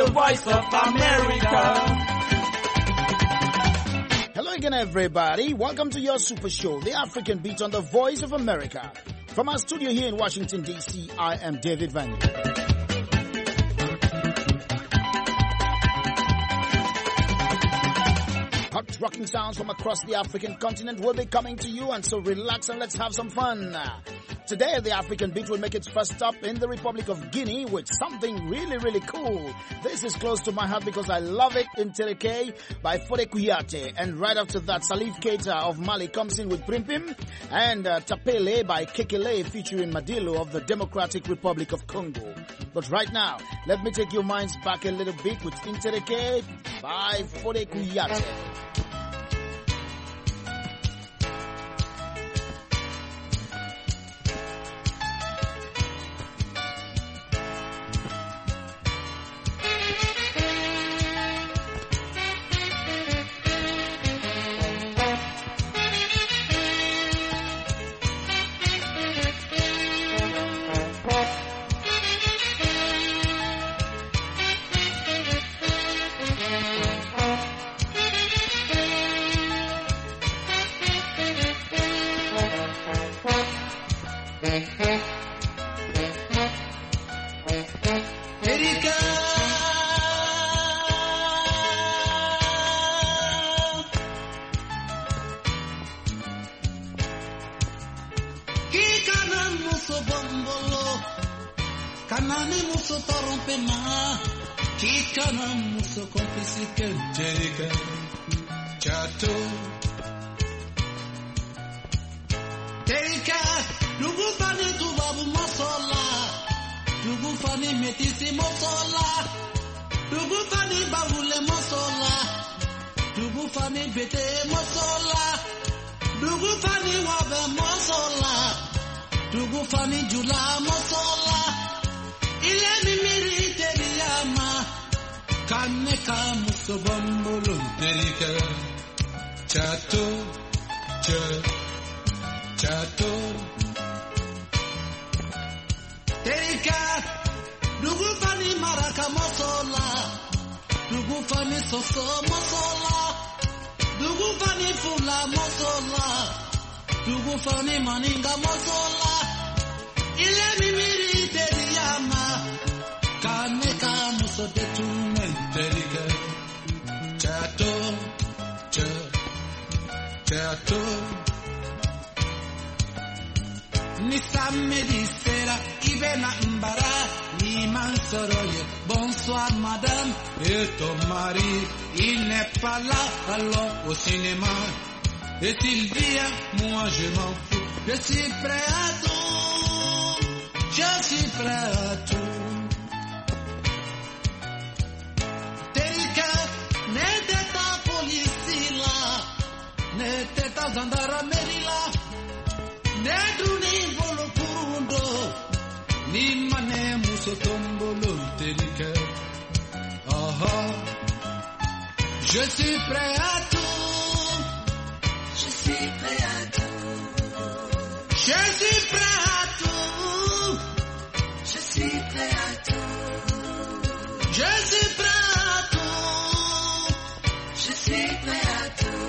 the voice of America. Hello again, everybody. Welcome to your super show, The African Beat on the Voice of America. From our studio here in Washington, D.C., I am David Van. Hot rocking sounds from across the African continent will be coming to you, and so relax and let's have some fun. Today, the African Beat will make its first stop in the Republic of Guinea with something really, really cool. This is close to my heart because I love it. Intereke by Fode Kouyaté. And right after that, Salif Keita of Mali comes in with Primpim. And Tapele by Kekele featuring Madilo of the Democratic Republic of Congo. But right now, let me take your minds back a little bit with Intereke by Fode Kouyaté. Bonsoir madame, et ton mari, il n'est pas là, allons au cinéma. Et s'il vient, moi je m'en fous. Je suis prêt à tout, je suis prêt à tout. Terika, n'était pas police là, n'était pas gendarmerie là, n'était ni volo kurundo, ni mané musotombolo terika. Je suis prêt à tout. Je suis prêt à tout. Je suis prêt à tout. Je suis prêt à tout. Je suis prêt à tout. Je suis prêt à tout.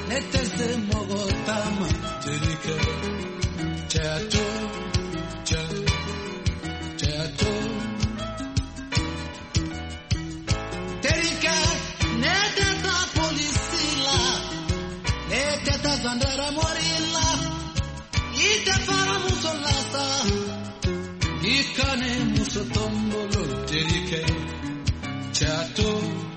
netese mogotama terike chato chato terike neteta polisila neteta zandara morilla ite para musolata ikane musotombolo terike chato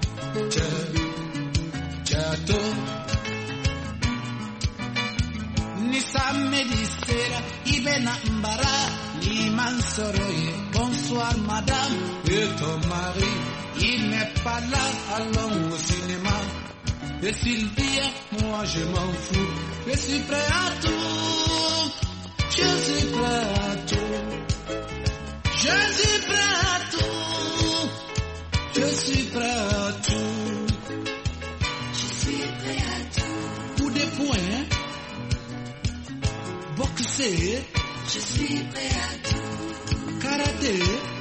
Medisera, Ibena Mbara, Liman Soroye, bonsoir madame, et ton mari, il n'est pas là, allons au cinéma. Et s'il vient, moi je m'en fous, je suis prêt à tout, je suis prêt à tout, je suis prêt à tout, je suis prêt à tout, je suis prêt à tout. Pour des points, boxer, je suis prêt à tout. Karaté,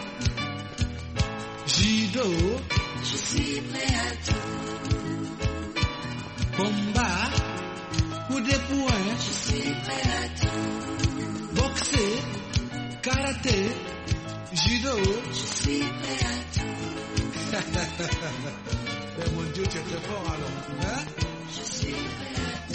judo, je suis prêt à tout. Combat, coup de poing, je suis prêt à tout. Boxer, karaté, judo, je suis prêt à tout. Mais mon Dieu, tu es fort alors, hein? Je suis prêt à tout.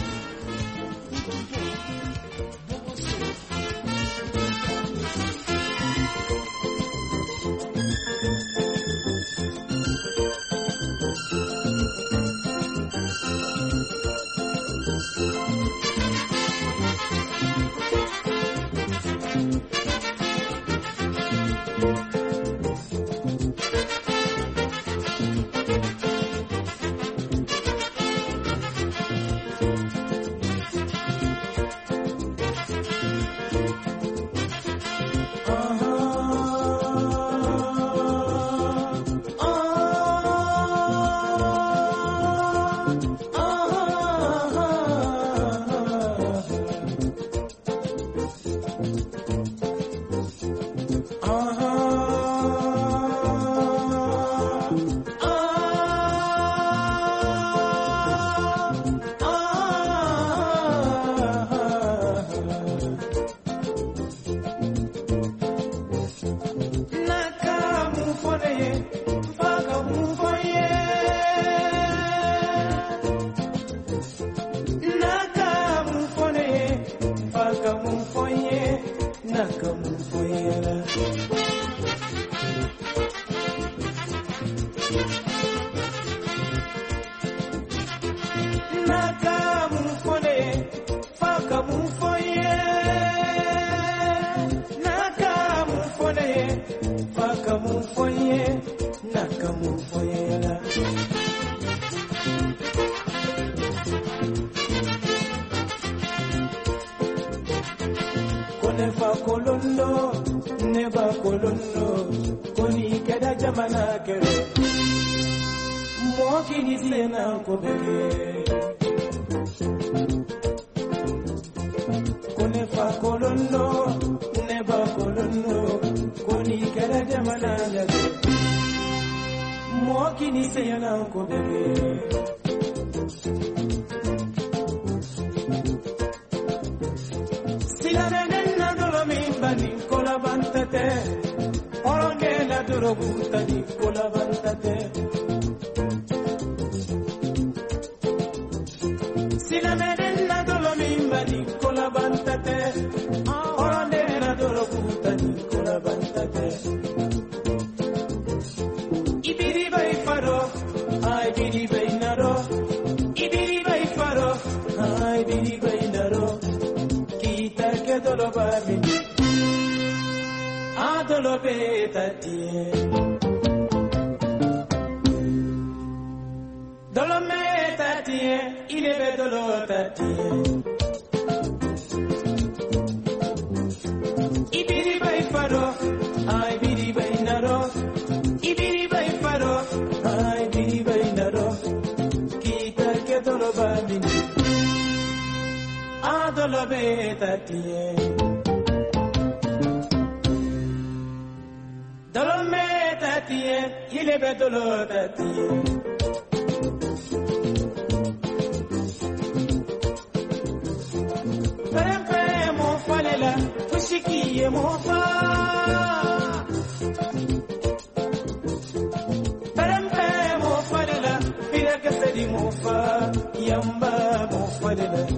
Fira que se di mofa, yamba mofa de la.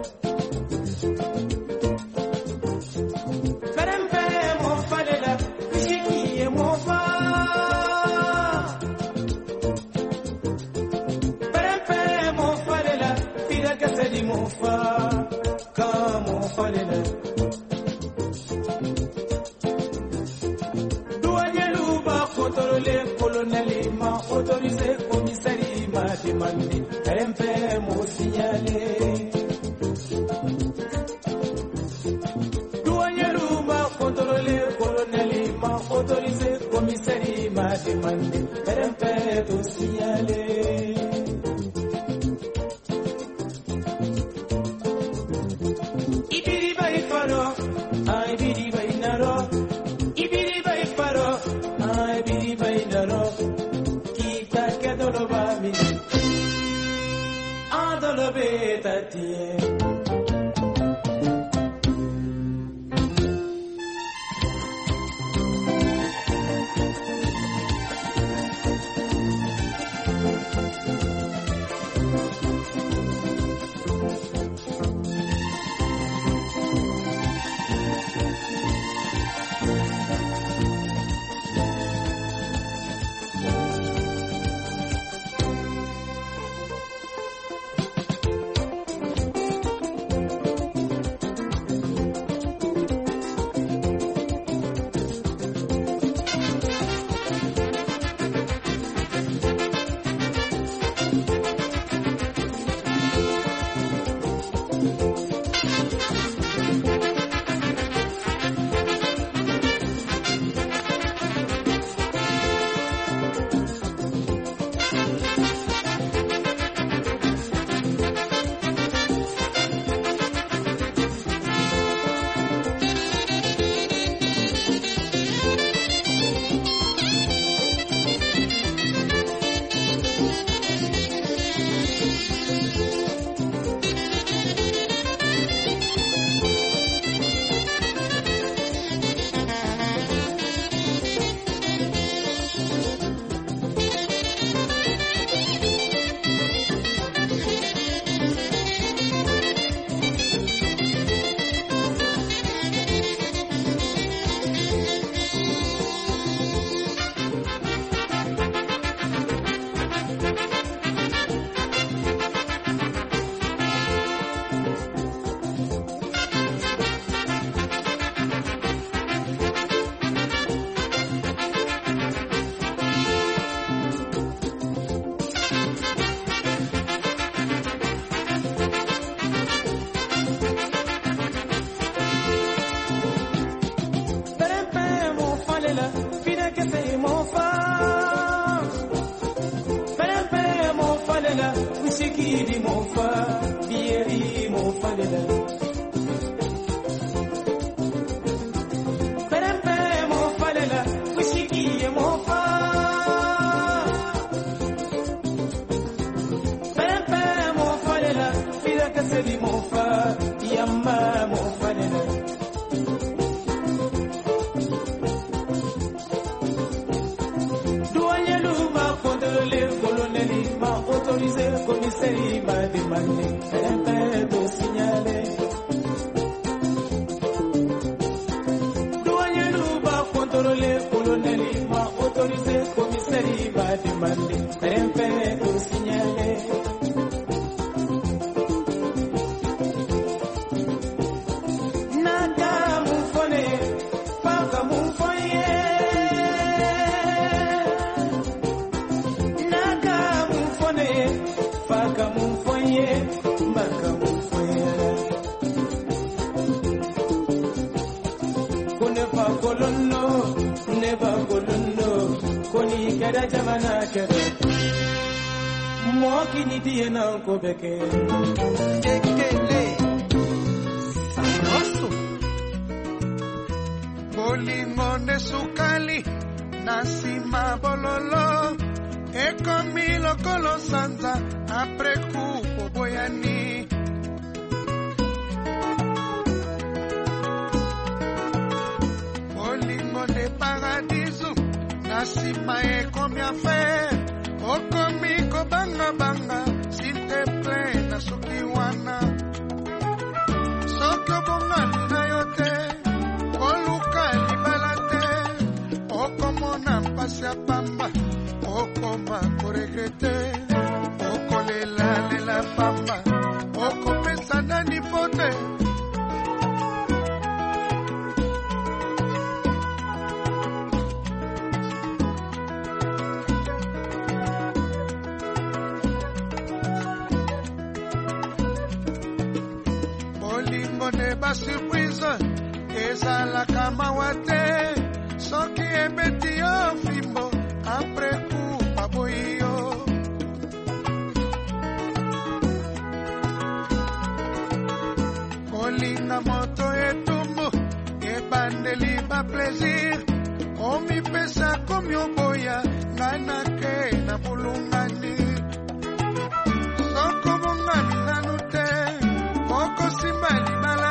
Perempe mofa de la, kishiki mofa. Perempe mofa de la, fira que se di mofa, ka mofa de la. Douanelouba, contrôlé, colonel, ma autorisé, commissariat, ma demandé, RMP, m'a signalé. Douanelouba, contrôlé, colonel, ma autorisé, commissariat, ma demandé, RMP, tout signalé. Ibiri bay faro, ay biri bay naro. Ibiri bay faro, ay biri bay naro. Kita kedolo bami, adolo betatie. Sikiri mofa, bieri mofa lela. Perempe mofa lela, sikiri mofa. Perempe mofa lela, fira kaseri mofa, yamba mofa lela. Douanelouba, contrôlé, colonel, ma autorisé, commissariat, ma demandé, RMP, tout signalé. Douanelouba, contrôlé, colonel, ma autorisé, commissariat, ma demandé, RMP, tout signalé. Naka mufone, paka mufoye. Faka mumfoye, maka mumfoye. Kone pa kolono, koni kada jamana kada. Moki ni diye na nkobeke. Ekele, sanosu. Bolimone sukali, nasima bololo. Ekomilo kolosanza, aprekupo boyani. Bolingo de paradiso, nasima ekomi afe, okomiko banga banga s'il te plaît na soki wana soki obongami na yo te koluka libala te okomona mpasi ya pamba okoma koregrete okolela lela pamba okopesa nani pote surprise ezalaka mawa te soki ebeti yo fimbo apres coup baboyi yo kolinga moto etumbu ebandeli ba plaisir omipesa komi oboya ngai nake na bulungani soko bongami nanu te okosimba libala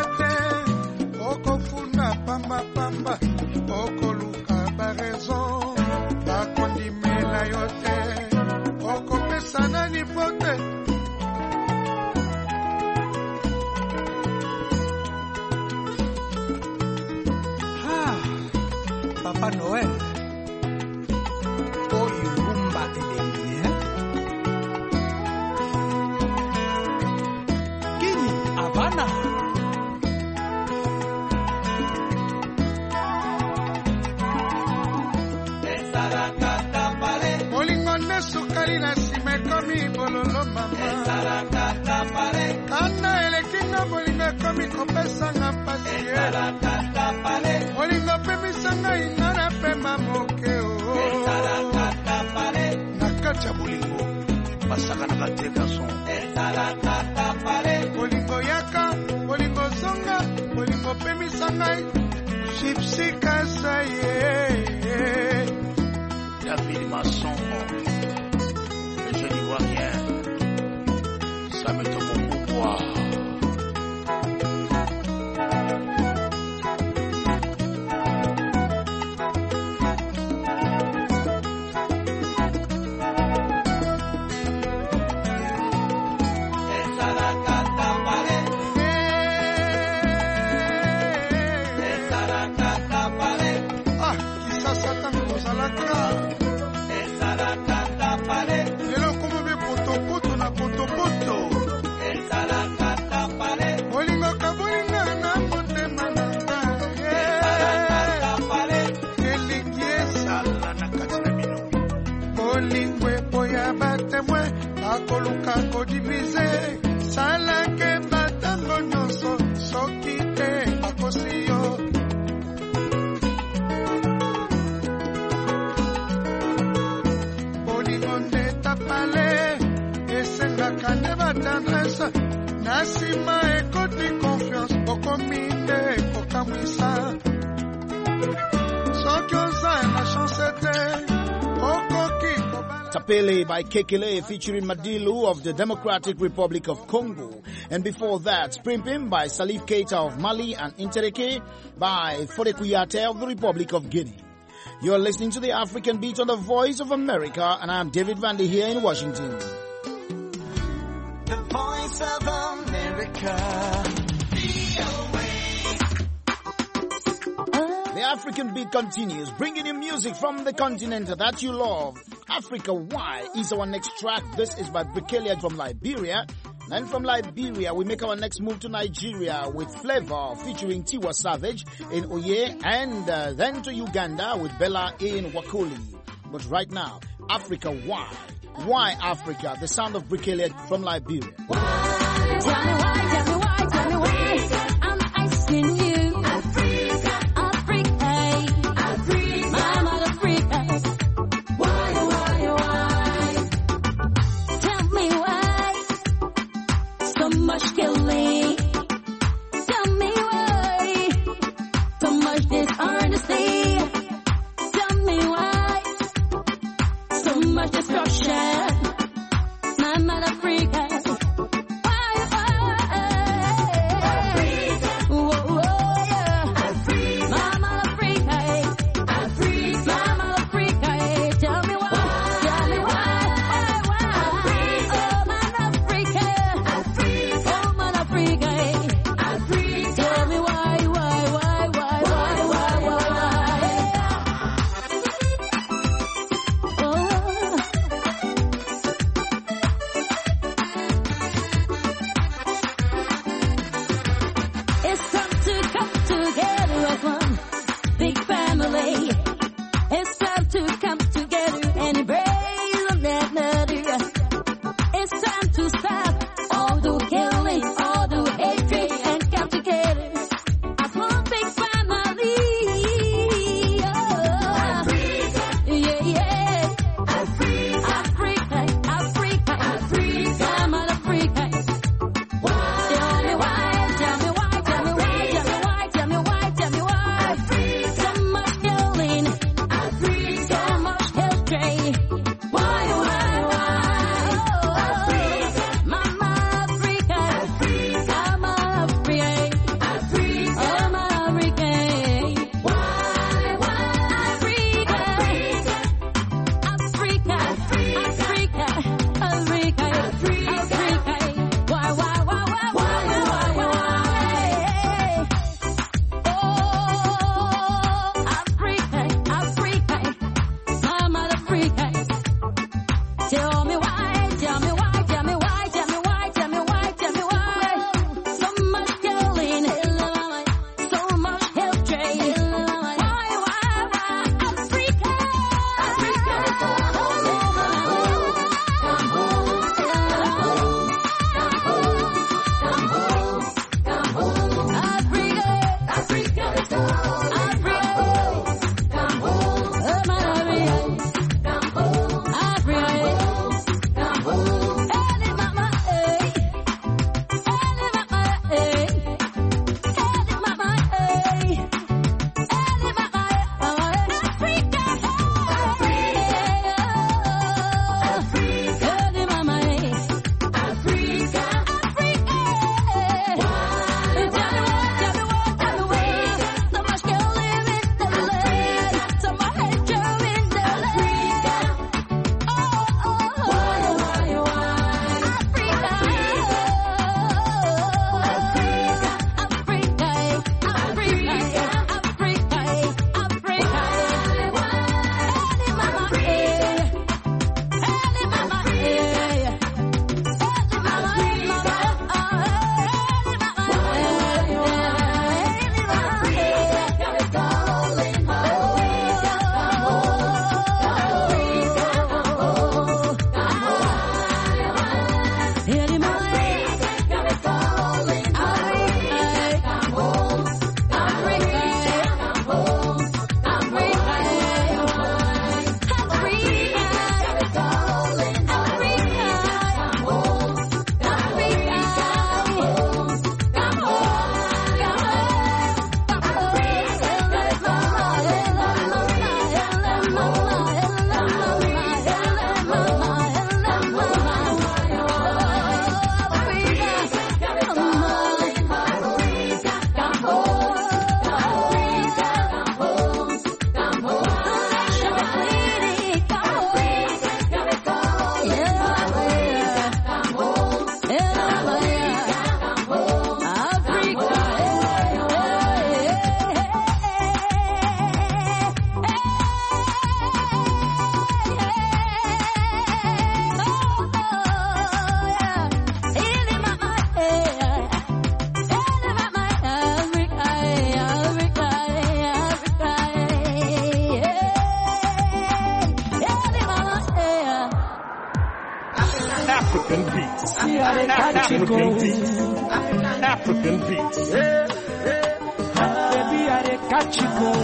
pamba pamba okoluka ba raison bakondimela yo te okopesa nani pote Papa Noël oyo rumba elengi Kini Havana sukali na sime komi bololo mama kana elekinga bolinga komi kopesanga pasi bolinga pemisanga ingana pema moke na kati ya bolingo basaka na kateka son bolingo yaka bolingo zonga bolingo pemisanga chipsi kasaye David Masson je n'y vois rien. Ça me tombe au pouvoir. Ah, qui ça s'attend aux alacras. Akoluka kodivise salake batango nyonso soki te bakosi yo bolingo nde tapale esengaka nde batendresse na nsima ekoti confiance okomi nde kokamwisa soki oza na chance te okoki Tapele by Kekele featuring Madilu of the Democratic Republic of Congo. And before that, Primpim by Salif Keita of Mali and Intereke by Forekuyate of the Republic of Guinea. You're listening to the African Beat on the Voice of America, and I'm David Vandy here in Washington. The Voice of America. The African Beat continues, bringing you music from the continent that you love. Africa Why is our next track. This is by Brikelia from Liberia. And from Liberia, we make our next move to Nigeria with Flavor featuring Tiwa Savage in Oye, and then to Uganda with Bella in Wakoli. But right now, Africa Why? Why Africa? The sound of Brikelia from Liberia. Why? Tell me why, tell me why, tell me why. I'm asking you. See how they catch you go. African beats. Baby, how they catch you go.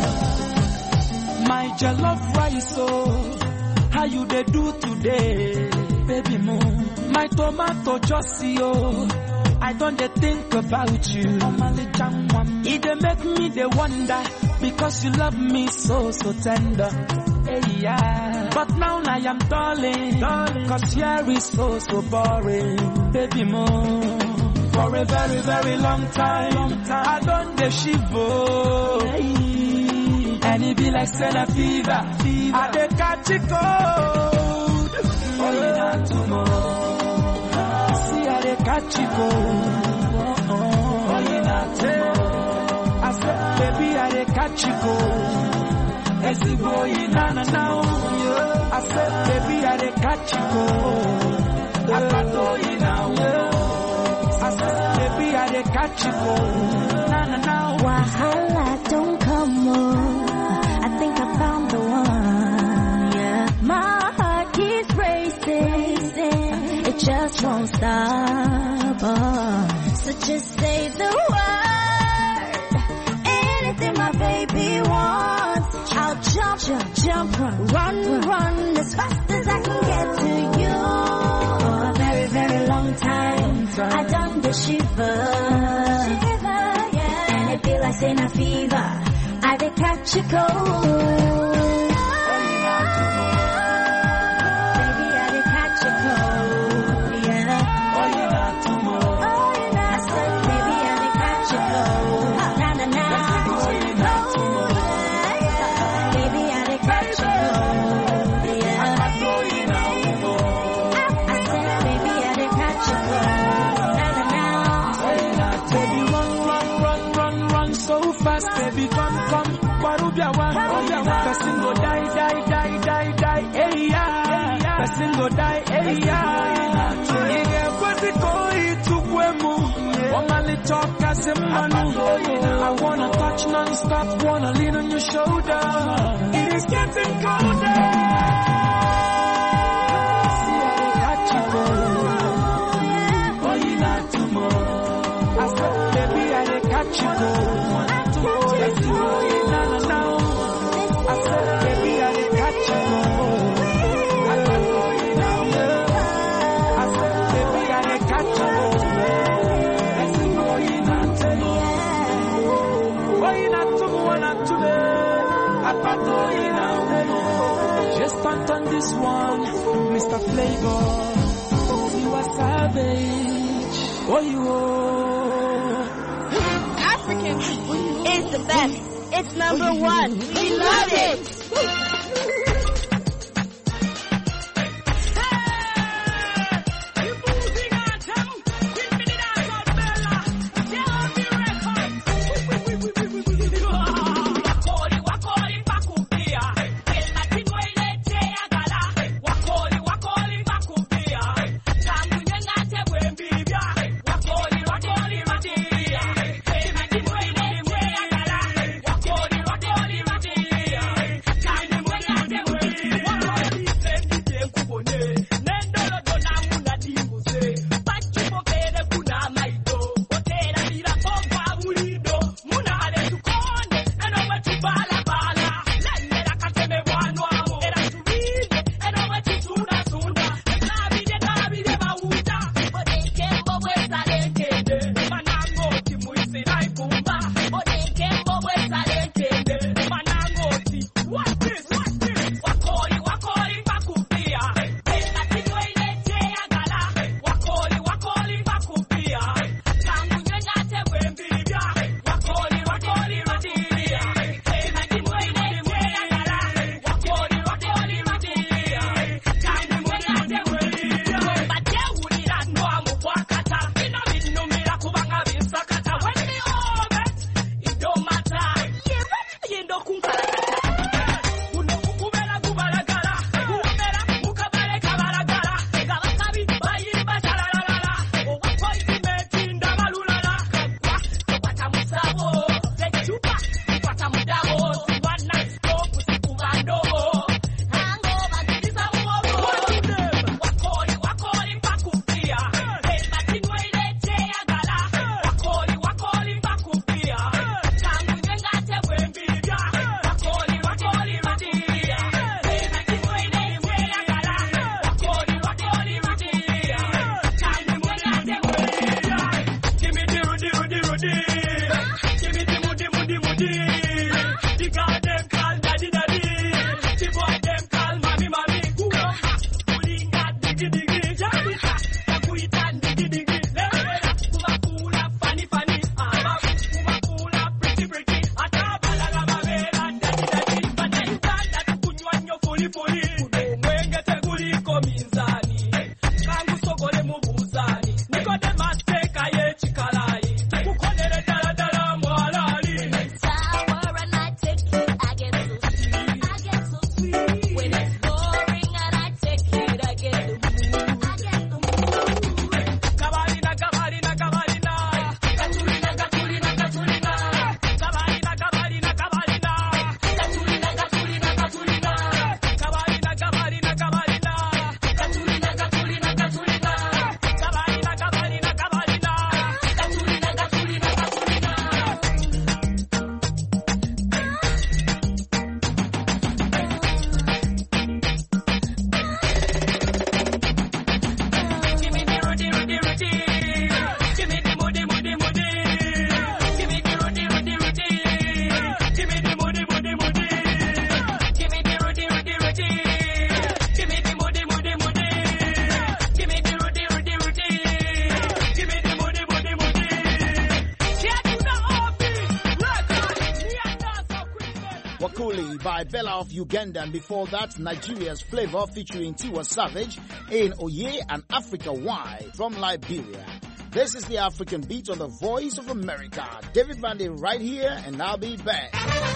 My jollof rice, oh, how you they do today, baby moon. My tomato just oh, I don't they think about you. It they make me they wonder because you love me so tender. Hey, yeah. But now I am darling, cause here is so boring, baby moon. For a very long time, I don't they shiver. And it be like Senna fever. I dey catch it cold. Oh, you not tomorrow. See how they catch it cold. Oh, you not tomorrow. I said, baby, I dey catch it cold. As the boy in now. I said, baby, I dey catch it cold. I got you now. I said, baby, I dey catch it cold. Now. Wahala don't come on. I think I found the one, yeah. My heart keeps racing, it just won't stop. So just say the word, anything my baby wants. I'll jump, run as fast as I can get to you. For a very long time, I done the shiver, yeah. And it feel like saying a fever. I dey catch a cold. Baby, I dey catch a cold. Yeah. Oh, you not tomorrow. I said, baby, I dey catch a cold. Na. Oh, you not tomorrow. Baby, I dey catch a cold. Yeah. Oh, you not tomorrow. I said, baby, I dey catch a cold. Na. Oh, you not baby, run so fast, baby, come. Person go die, hey yeah. Person go die, hey yeah. Ige kwezi koi tukwemu. Omali talk as a manu. I wanna touch non-stop, wanna lean on your shoulder. It is getting colder. See how they catch you go. Oh, you not tomorrow. I said, baby, I they catch you go. Let's go, now. I said, baby, I dey catch you. I said, baby, I dey catch you. Let's go, you not today. Oh, you not today. I pato you now. Just punt on this one, Mr. Flavor. You are savage. Oh, you are. African is the best. It's number one. We love it. Time by Bella of Uganda, and before that, Nigeria's Flavor featuring Tiwa Savage in Oye and Africa Y from Liberia. This is the African Beat on the Voice of America. David Vandy right here, and I'll be back.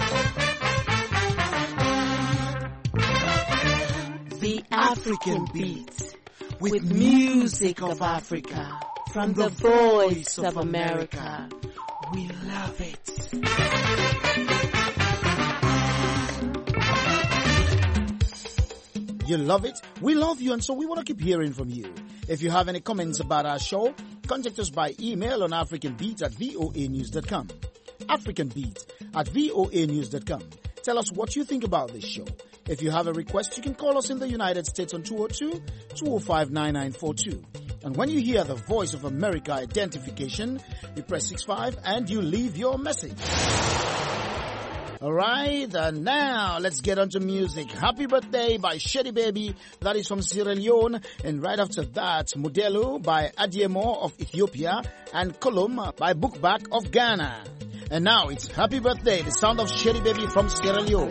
The African Beat with music of Africa from the Voice of America. We love it. You love it? We love you, and so we want to keep hearing from you. If you have any comments about our show, contact us by email on africanbeat@voanews.com. africanbeat@voanews.com. Tell us what you think about this show. If you have a request, you can call us in the United States on 202-205-9942. And when you hear the Voice of America identification, you press 65 and you leave your message. Alright, and now let's get on to music. Happy Birthday by Shady Baby, that is from Sierra Leone. And right after that, Modelo by Adiemo of Ethiopia, and Colum by Bookback of Ghana. And now it's Happy Birthday, the sound of Shady Baby from Sierra Leone.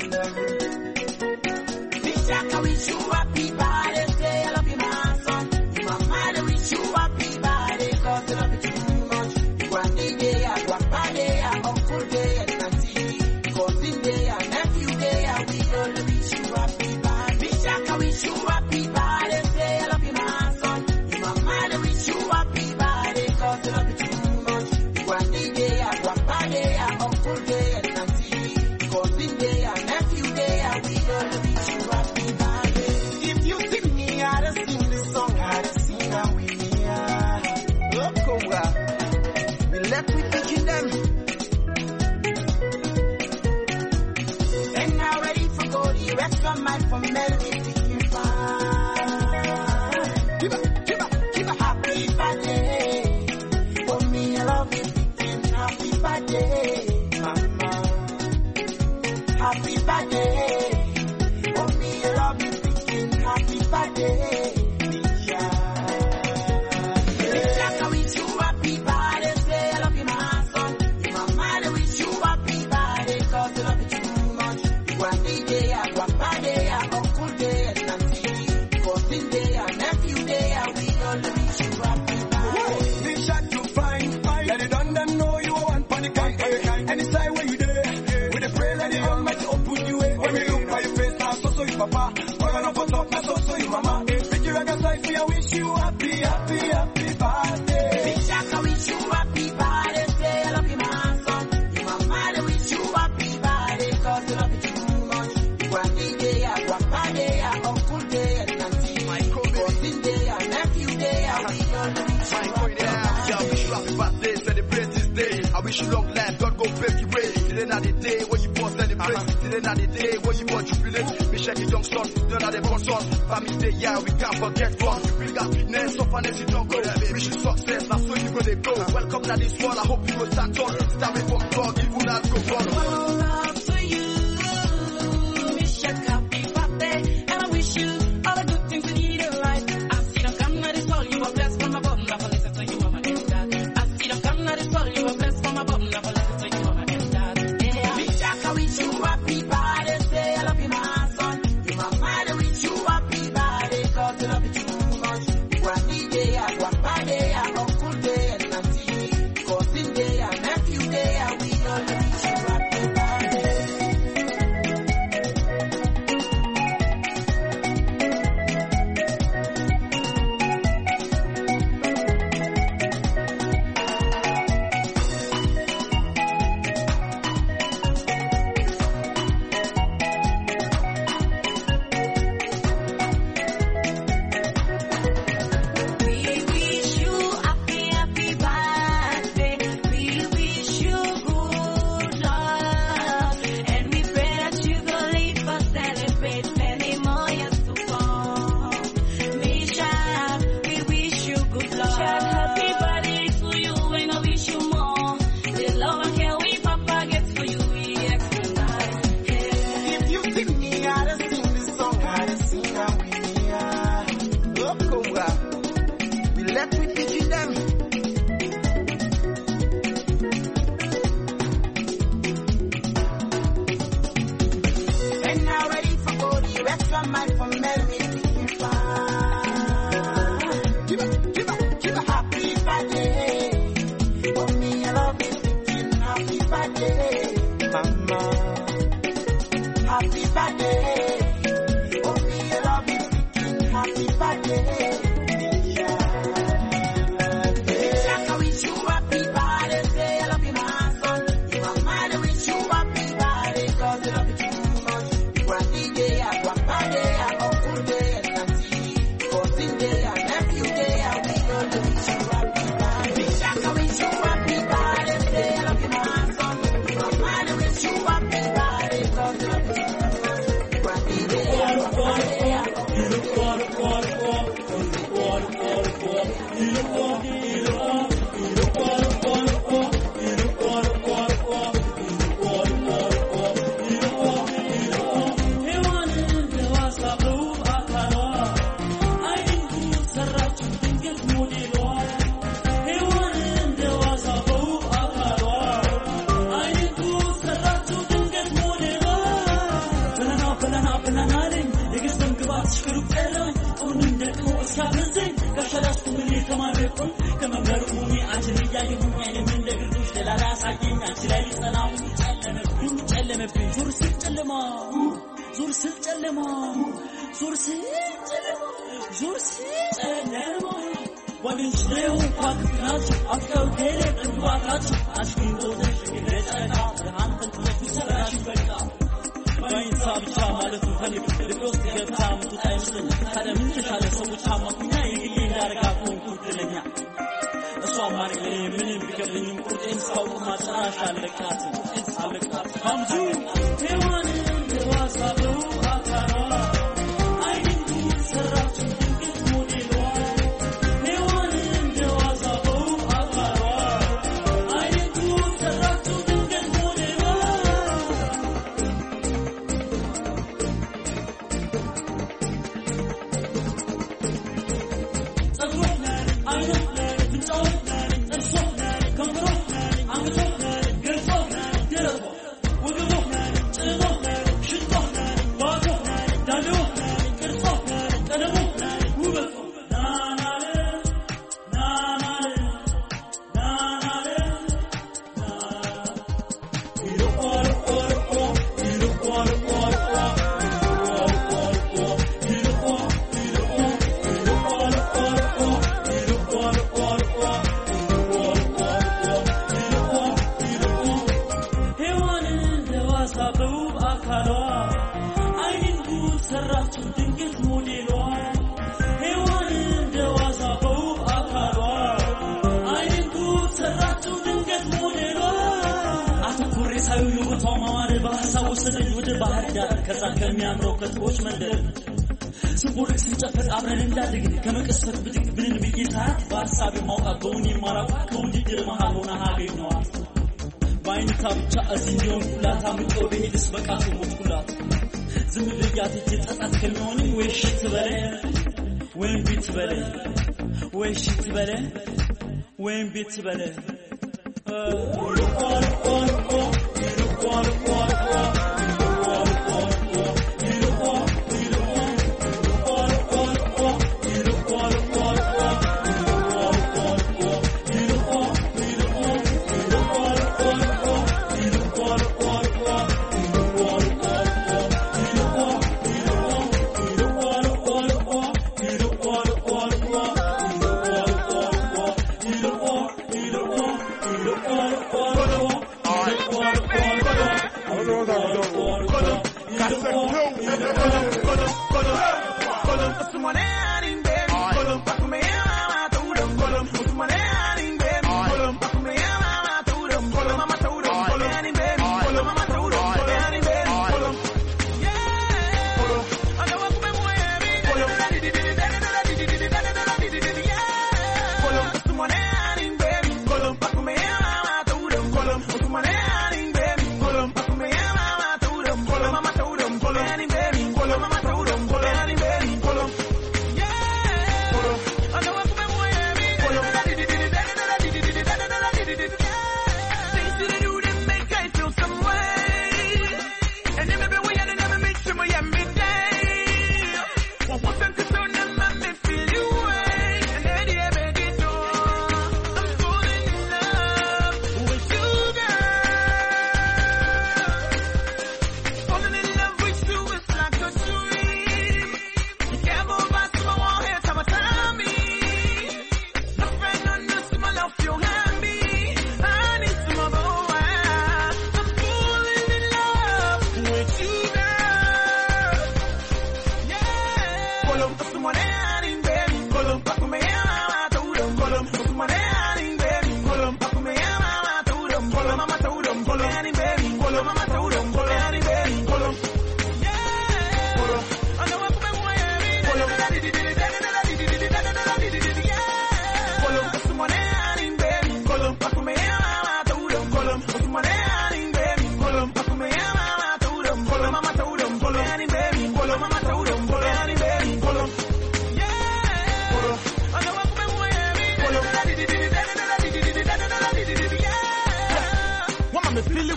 Uncle day and nephew day, and we all wish you happy birthday.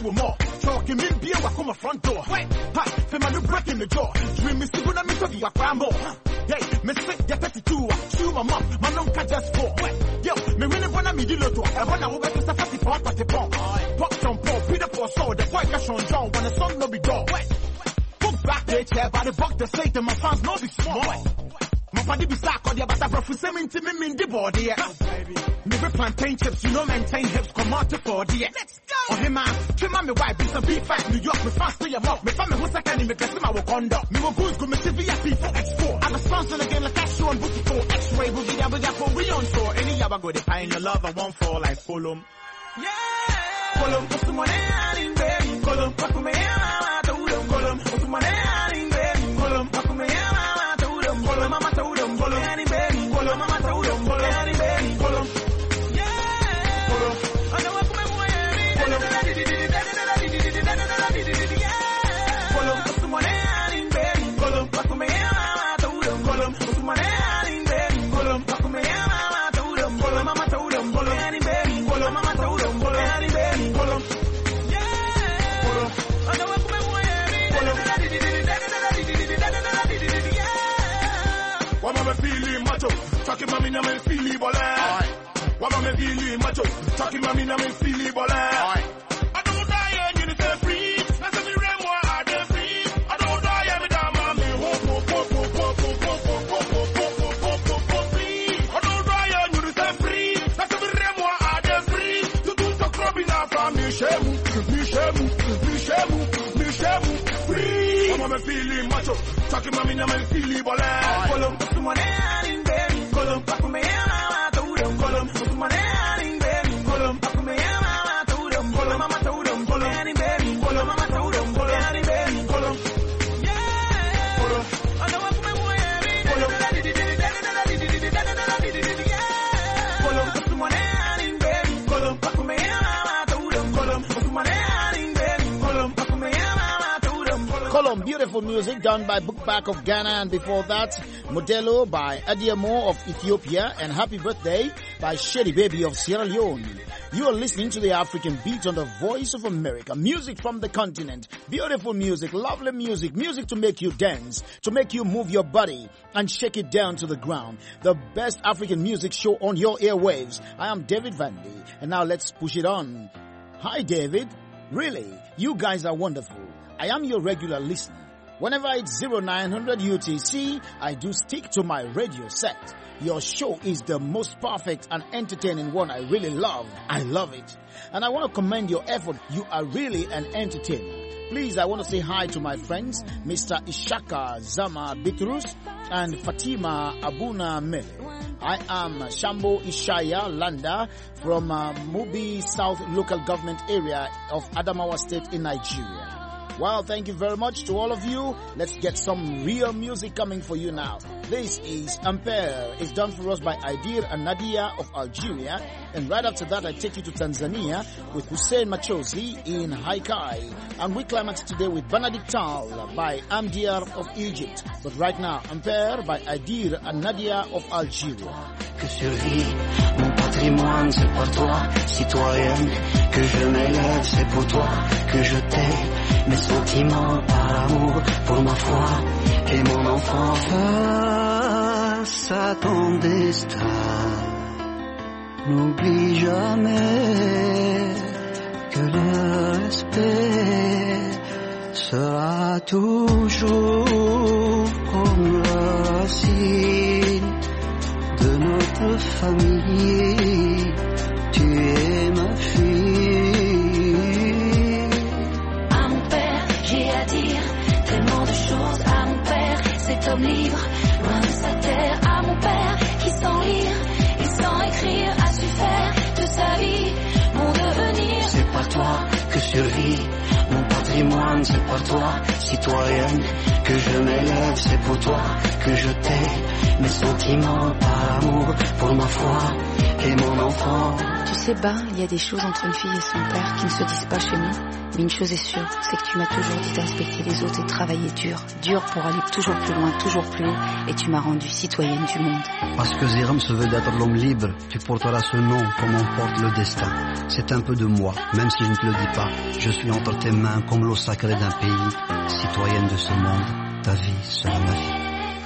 with more. Talking in beer, walk on my front door. Wait, hi, for my new break in the door. Dream me, see when I'm in the more. Hey, me sick, get 32. Shoot my mom, my nunca just for. Yo, me really wanna me the lotto. I wanna go back to 44, 44. Pop some pop, Peter for so. The boy can show John when the sun no be done. Book back there, chair by the buck, the Satan, my fans no be small. My body be sack on the butter for semen to me in the body. Me be plantain chips, you know, maintain hips, come out to 40. Let's go. Oh, hey man, trim my wife, be some B5, New York, me fast to your mouth. Me family who's second in me, guess my Wakanda. Me will go me TV for X4. I'm a sponsor again like Astro and Booty 4. X-ray will be there for we on tour. Any yabba go, they find your love, I won't fall like Fulham. Yeah! Fulham, what's the money out in bed? Fulham, what's the money out of Fulham? Fulham, what's the money out in bed? Fulham, what's the money out of Fulham? Fulham, mama told him, Fulham, any bed? Fulham, mama told him, Fulham, any bed? Fulham. Yeah! Fulham, I know what's my boy. Fulham, Fulham, what's the money out in bed? Fulham, what's the money out of Fulham? Fulham, what's the money out in bed? Fulham, what's the money out of Fulham? Fulham, mama told him, Fulham, any bed? Fulham, mama told him, Fulham, any bed? Fulham. Yeah! Fulham, I know what's my boy. Fulham. Why am I feeling macho? Talking about me now, I'm feeling bole. Why am I feeling macho? Talking about me now, I'm feeling bole. I don't die and you say free. That's every remoi I dey free. I don't die every time I'm in I don't die and you say free. That's every remoi I dey free. You do so crappy now from me shemu, free. Why am I feeling macho? Talking about me now, I'm feeling bole. Column, put some money in bed. Column, pack me out to them. Column, put some money in bed. Column, pack me out to them. Column, mama told them. Column, in bed. Column, mama told them. Column, in bed. Column, yeah. Column, I know what's my boy. Column, Column, put some money in bed. Column, pack me out to them. Column, put some money in bed. Column, pack me out to them. Column, beautiful music done by Bookback of Ghana, and before that, Modelo by Adiamo of Ethiopia, and Happy Birthday by Shady Baby of Sierra Leone. You are listening to the African Beat on the Voice of America. Music from the continent. Beautiful music, lovely music, music to make you dance, to make you move your body and shake it down to the ground. The best African music show on your airwaves. I am David Vandy, and now let's push it on. Hi David. Really, you guys are wonderful. I am your regular listener. Whenever it's 0900 UTC, I do stick to my radio set. Your show is the most perfect and entertaining one I really love. I love it. And I want to commend your effort. You are really an entertainer. Please, I want to say hi to my friends, Mr. Ishaka Zama Bitrus and Fatima Abuna Mele. I am Shambo Ishaya Landa from Mubi South Local Government Area of Adamawa State in Nigeria. Well, thank you very much to all of you. Let's get some real music coming for you now. This is Ampere. It's done for us by Aidir and Nadia of Algeria. And right after that, I take you to Tanzania with Hussein Machozi in Haikai. And we climax today with Benedict Tal by Amdiar of Egypt. But right now, Ampere by Aidir and Nadia of Algeria. Que survit mon patrimoine, c'est pour toi, citoyenne, que je m'élève, c'est pour toi, que je t'ai, mes sentiments par amour, pour ma foi et mon enfant. Face à ton destin, n'oublie jamais que le respect sera toujours comme la racine de notre famille, tu es ma fille. À mon père, j'ai à dire tellement de choses. À mon père, cet homme libre, loin de sa terre. À mon père, qui sans lire et sans écrire a su faire de sa vie mon devenir. C'est par toi que survit mon patrimoine, c'est par toi, citoyenne, que je m'élève, c'est pour toi que je t'ai, mes sentiments par amour, pour ma foi et mon enfant. Tu sais, bah, il y a des choses entre une fille et son père qui ne se disent pas chez nous. Mais une chose est sûre, c'est que tu m'as toujours dit de respecter les autres et de travailler dur pour aller toujours plus loin, toujours plus haut. Et tu m'as rendue citoyenne du monde. Parce que Ziram se veut d'être l'homme libre, tu porteras ce nom comme on porte le destin. C'est un peu de moi, même si je ne te le dis pas. Je suis entre tes mains comme l'eau sacrée d'un pays. Citoyenne de ce monde, ta vie sera ma vie.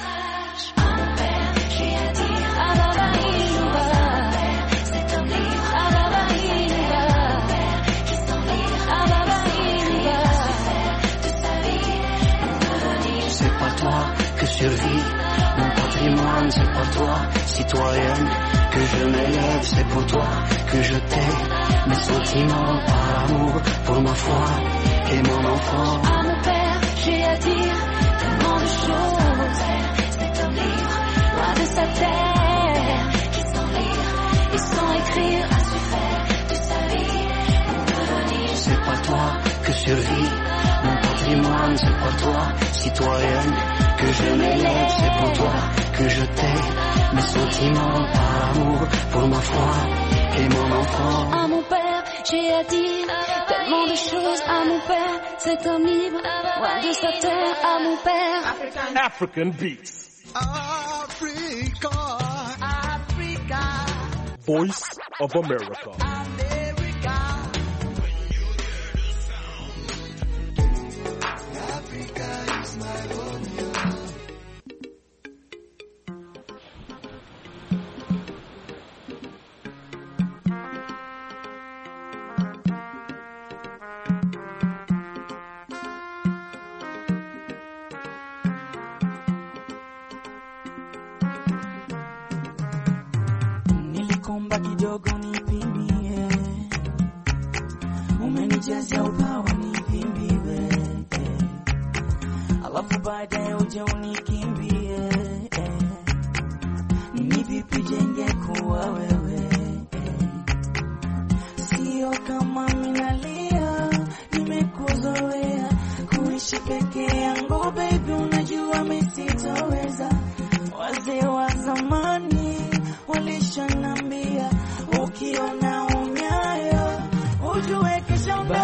Que survit mon patrimoine, c'est pour toi, citoyenne, que je m'élève, c'est pour toi, que je t'aime, mes sentiments par amour, pour ma foi et mon enfant. À mon père, j'ai à dire tellement de choses, cet homme libre, loin de sa terre, qui sans lire et sans écrire a su faire de sa vie pour devenir. C'est pas toi que survit mon patrimoine, c'est pour toi, citoyenne, que je m'élève, c'est pour toi, que je t'aime, mes sentiments par amour, pour ma foi et mon enfant. À mon père, j'ai à dire tellement de choses. À mon père, cet homme libre, loin de sa terre. À mon père, African Beats. Africa, Africa, Voice of America. Nilikomba kidogo nipimie, umenijazia upawa nipimbiwe, alafu baadaye uje unikimbie, ni vipi jenge kuwa wewe, sio kama minalia, nimekuzoea kuishi peke yangu baby, unajua misitoweza. Wazee wa zamani walishanambia ukiona unyayo ujue kesho ndo.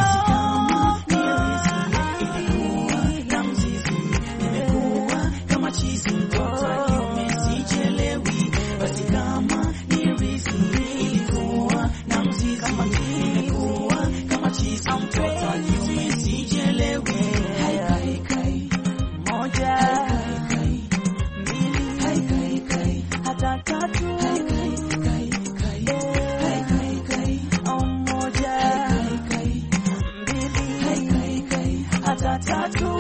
Na mzizi nimekuwa kama chizi, mtoto akiume sijelewi. Basi kama ni rizi ilikuwa na mzizi, nimekuwa kama chizi, mtoto akiume sijelewi. Hai kai moja, mbili, hata tatu. Tatu.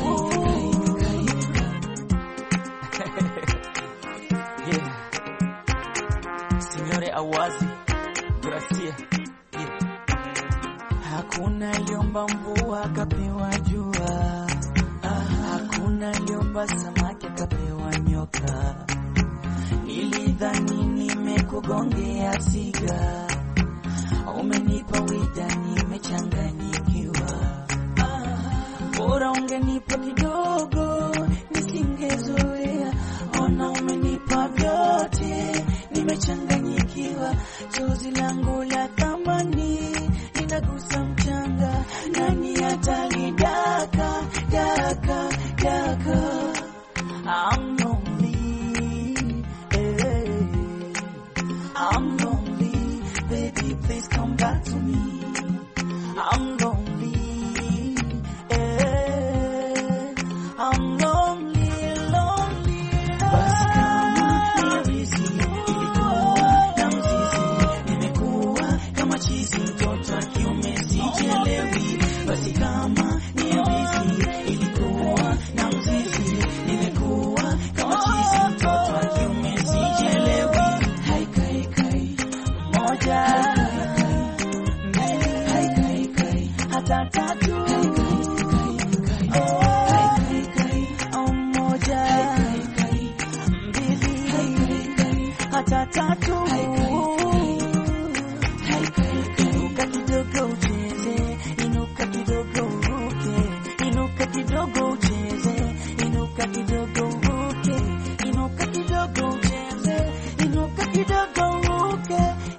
Yeah. Signore Awazi, gracia. Yeah. Hakuna aliomba mvua akapewa jua, hakuna aliomba samaki akapewa nyoka. Nilidhani nimekugongea siga, umenipa wida nimechanganyikiwa. Bora ungenipa kidogo nisingezoea, ona umenipa vyote nimechanganyikiwa. Chozi langu la thamani linagusa mchanga, nani atalidaka daka daka. I'm lonely, I'm lonely, baby please come back to me. I'm lonely, I'm lonely, lonely. Basi kama ni rizi ilikuwa na mzizi, nimekuwa kama chizi, mtoto akiume sijelewi. Basi kama ni rizi ilikuwa na mzizi, nimekuwa kama chizi, mtoto akiume sijelewi. Hai kai moja, mbili, hata tatu. Tatu. Inuka kidogo ucheze, inuka kidogo uruke, inuka kidogo ucheze, inuka kidogo uruke, inuka kidogo ucheze, inuka kidogo uruke,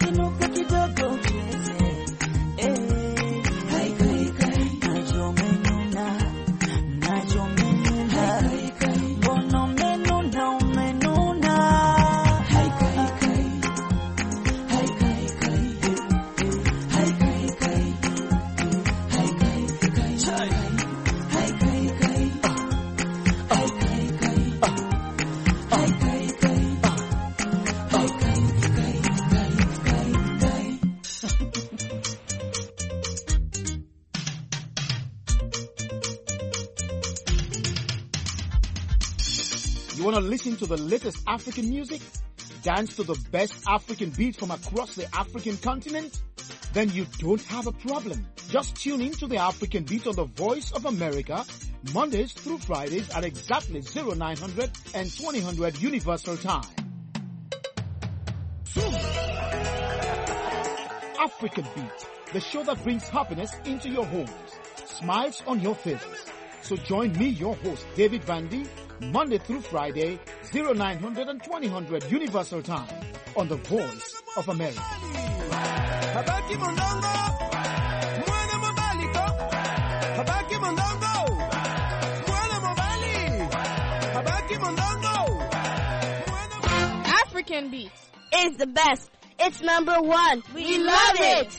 want to listen to the latest African music? Dance to the best African beats from across the African continent? Then you don't have a problem. Just tune in to the African Beat on the Voice of America, Mondays through Fridays at exactly 0900 and 2000 Universal Time. African Beat, the show that brings happiness into your homes, smiles on your faces. So join me, your host, David Vandy, Monday through Friday, 0900 and 2000 Universal Time on the Voice of America. Habaki Mondongo, Mwana Mobaliko, Habaki Mondongo, Mwana Mobali, Habaki Mondongo. African Beats is the best. It's number one. We love it.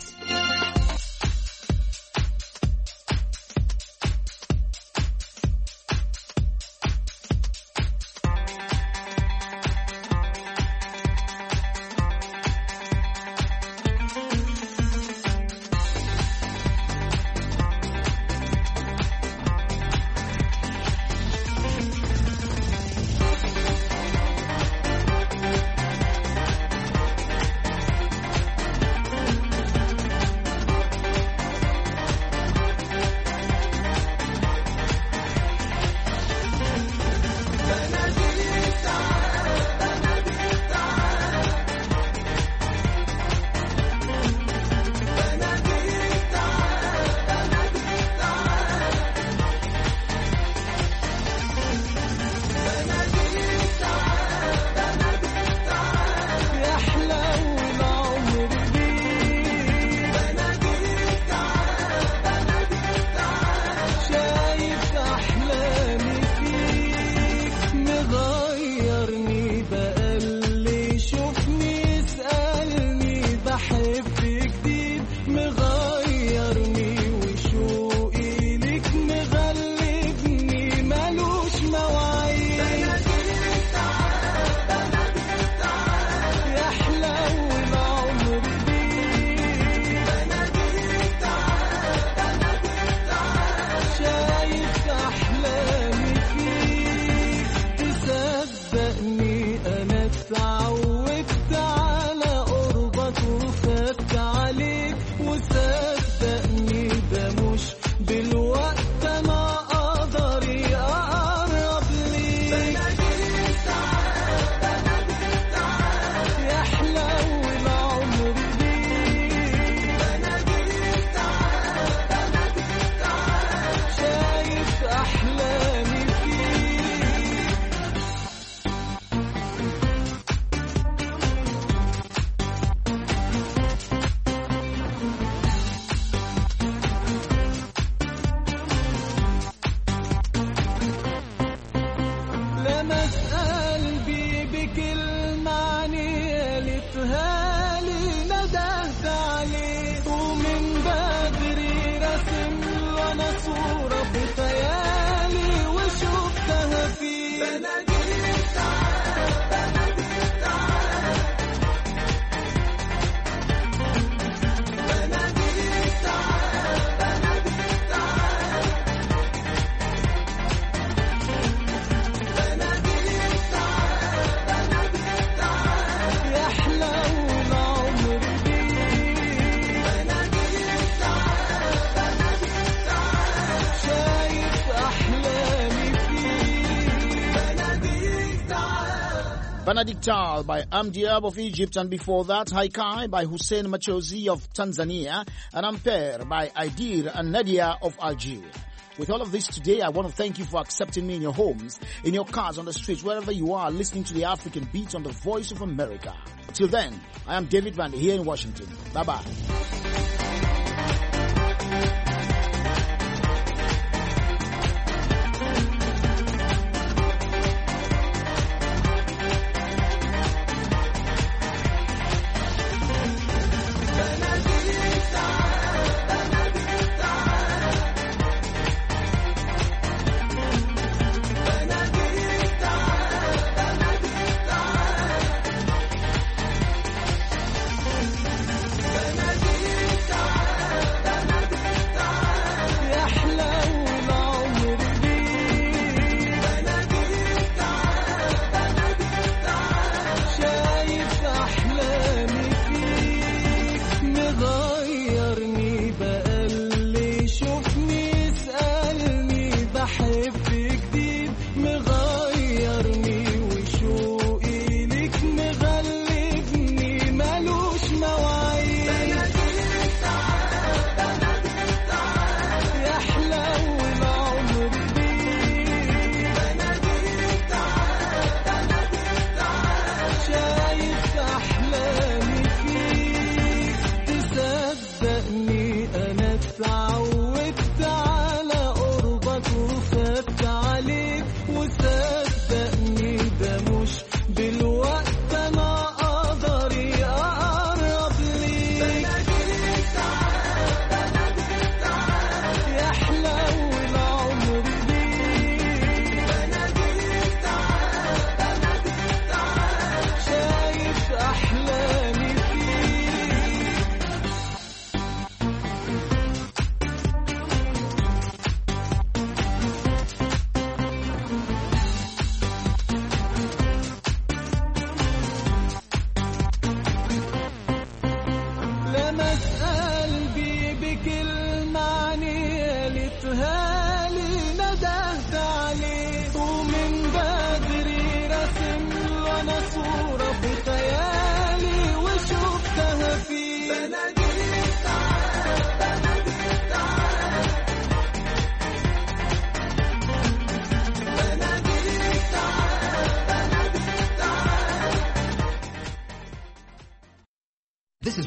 Benedictal by Amdiab of Egypt, and before that, Haikai by Hussein Machozi of Tanzania, and Ampere by Aidir and Nadia of Algeria. With all of this today, I want to thank you for accepting me in your homes, in your cars, on the streets, wherever you are, listening to the African Beat on the Voice of America. Till then, I am David Vandy here in Washington. Bye-bye.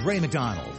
Ray McDonald.